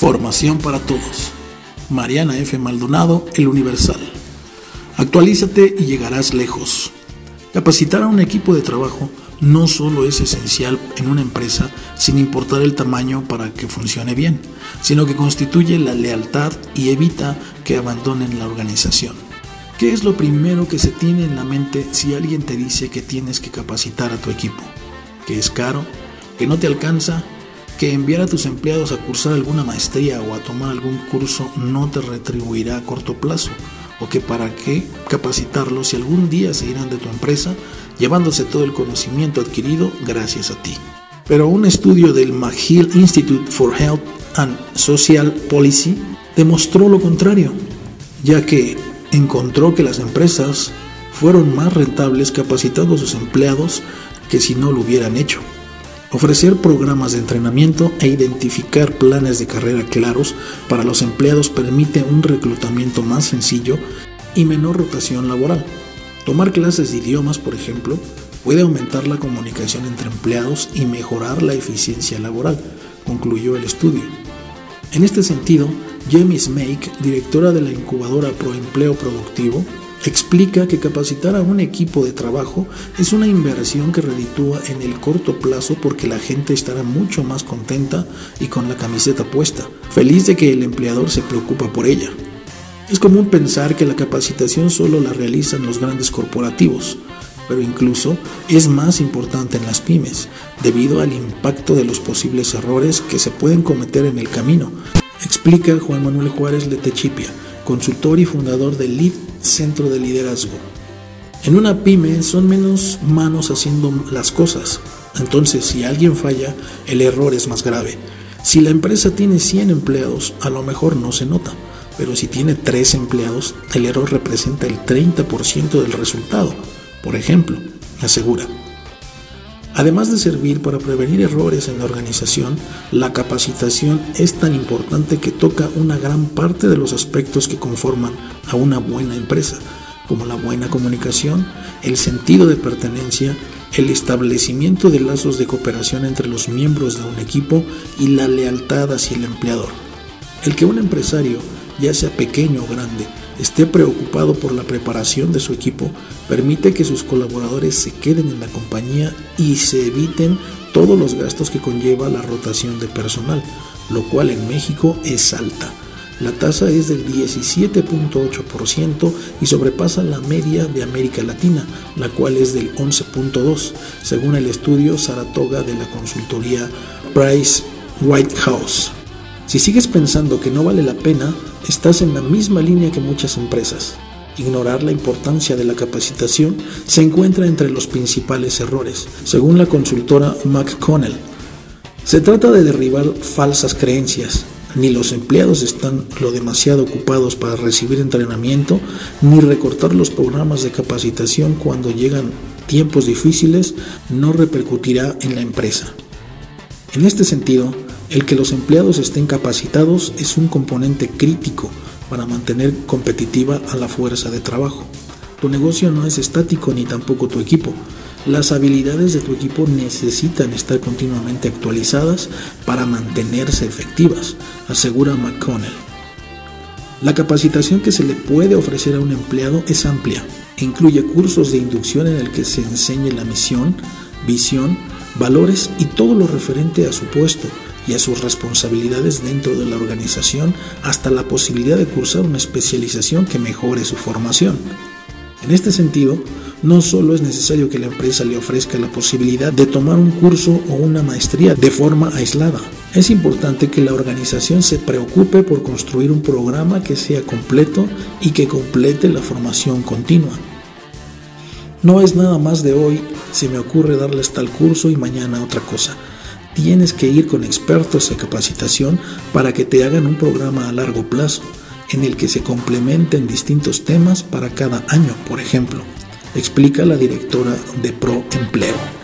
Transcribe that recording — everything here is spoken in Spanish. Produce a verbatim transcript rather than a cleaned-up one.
Formación para todos. Mariana F. Maldonado, El Universal. Actualízate y llegarás lejos. Capacitar a un equipo de trabajo no solo es esencial en una empresa, sin importar el tamaño para que funcione bien, sino que constituye la lealtad y evita que abandonen la organización. ¿Qué es lo primero que se tiene en la mente si alguien te dice que tienes que capacitar a tu equipo? ¿Que es caro? ¿Que no te alcanza? ¿Que enviar a tus empleados a cursar alguna maestría o a tomar algún curso no te retribuirá a corto plazo? ¿O que para qué capacitarlos si algún día se irán de tu empresa llevándose todo el conocimiento adquirido gracias a ti? Pero un estudio del McGill Institute for Health and Social Policy demostró lo contrario, ya que encontró que las empresas fueron más rentables capacitando a sus empleados que si no lo hubieran hecho. Ofrecer programas de entrenamiento e identificar planes de carrera claros para los empleados permite un reclutamiento más sencillo y menor rotación laboral. Tomar clases de idiomas, por ejemplo, puede aumentar la comunicación entre empleados y mejorar la eficiencia laboral, concluyó el estudio. En este sentido, Jamie Smake, directora de la incubadora Proempleo Productivo, explica que capacitar a un equipo de trabajo es una inversión que reditúa en el corto plazo porque la gente estará mucho más contenta y con la camiseta puesta, feliz de que el empleador se preocupa por ella. Es común pensar que la capacitación solo la realizan los grandes corporativos, pero incluso es más importante en las pymes, debido al impacto de los posibles errores que se pueden cometer en el camino, explica Juan Manuel Juárez Letechipia, consultor y fundador del Lead Centro de Liderazgo. En una pyme son menos manos haciendo las cosas, entonces si alguien falla, el error es más grave. Si la empresa tiene cien empleados, a lo mejor no se nota, pero si tiene tres empleados, el error representa el treinta por ciento del resultado, por ejemplo, asegura. Además de servir para prevenir errores en la organización, la capacitación es tan importante que toca una gran parte de los aspectos que conforman a una buena empresa, como la buena comunicación, el sentido de pertenencia, el establecimiento de lazos de cooperación entre los miembros de un equipo y la lealtad hacia el empleador. El que un empresario, ya sea pequeño o grande, esté preocupado por la preparación de su equipo, permite que sus colaboradores se queden en la compañía y se eviten todos los gastos que conlleva la rotación de personal, lo cual en México es alta. La tasa es del diecisiete punto ocho por ciento y sobrepasa la media de América Latina, la cual es del once punto dos por ciento, según el estudio Saratoga de la consultoría Price Whitehouse. Si sigues pensando que no vale la pena, estás en la misma línea que muchas empresas. Ignorar la importancia de la capacitación se encuentra entre los principales errores, según la consultora McConnell. Se trata de derribar falsas creencias. Ni los empleados están lo demasiado ocupados para recibir entrenamiento, ni recortar los programas de capacitación cuando llegan tiempos difíciles no repercutirá en la empresa. En este sentido, el que los empleados estén capacitados es un componente crítico para mantener competitiva a la fuerza de trabajo. Tu negocio no es estático ni tampoco tu equipo. Las habilidades de tu equipo necesitan estar continuamente actualizadas para mantenerse efectivas, asegura McConnell. La capacitación que se le puede ofrecer a un empleado es amplia. Incluye cursos de inducción en el que se enseñe la misión, visión, valores y todo lo referente a su puesto y a sus responsabilidades dentro de la organización, hasta la posibilidad de cursar una especialización que mejore su formación. En este sentido, no solo es necesario que la empresa le ofrezca la posibilidad de tomar un curso o una maestría de forma aislada. Es importante que la organización se preocupe por construir un programa que sea completo y que complete la formación continua. No es nada más de hoy, se me ocurre darles tal curso y mañana otra cosa. Tienes que ir con expertos en capacitación para que te hagan un programa a largo plazo, en el que se complementen distintos temas para cada año, por ejemplo, explica la directora de Proempleo.